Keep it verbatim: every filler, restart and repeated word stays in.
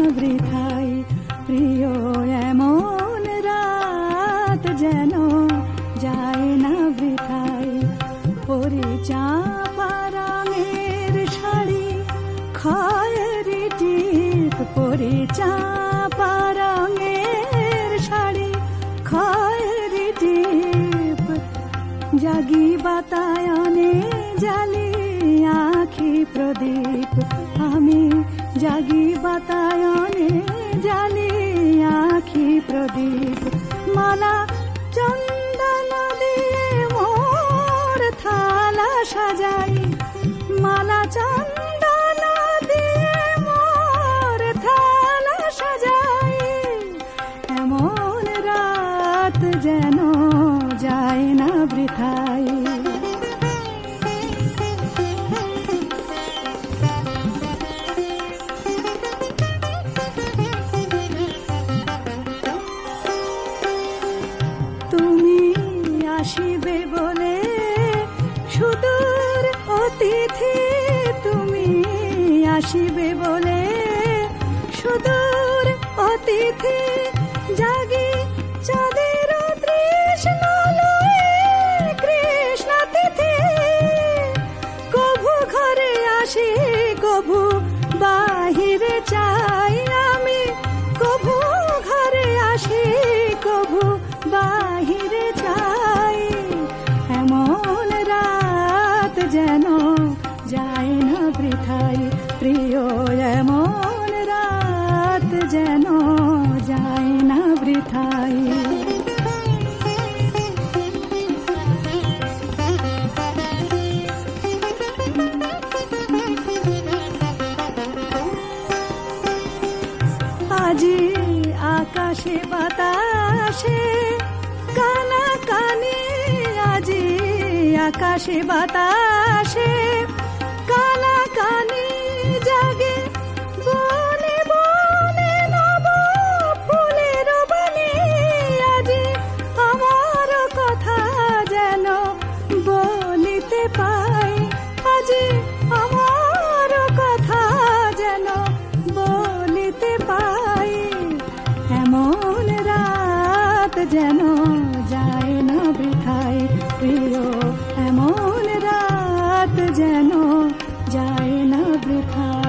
বৃথাই প্রিয় এমন রাত যেন যায় না বৃথাই পরে চাপা রঙের শাড়ি খয়েরি টিপ পরে চাপা রঙের শাড়ি খয়েরি টিপ জাগি বাতায়নে জালি আখি প্রদীপ আমি জাগি বাতায়নে জালি আখি প্রদীপ মালা চন্দন দিয়ে মোর থালা সাজাই মালা চন্দন দিয়ে মোর থালা সাজাই এমন রাত যেন যায় না বৃথাই তুমি আসিবে বলে সুদূর অতিথি তুমি আসিবে বলে সুদূর অতিথি জাগি চাঁদের তৃষ্ণা লয়ে কৃষ্ণ তিথি কভু ঘরে আসি কভু বাহিরে চাই আমি কভু ঘরে আসি কভু বাহিরে চাই এমন রাত যেন যায় না বৃথাই প্রিয় এমন রাত যেন যায় না বৃথাই আজি আকাশে বাতাসে কানা কানে আজি আকাশে বাতাসে কানা কানে জাগে বনে বনে নব ফুলের বনে আজি আমার কথা যেন বলিতে পাই আজি আমার কথা যেন বলিতে পাই এমন রাত যেন যায় না বৃথাই প্রিয় এমন রাত যেন যায় না বৃথাই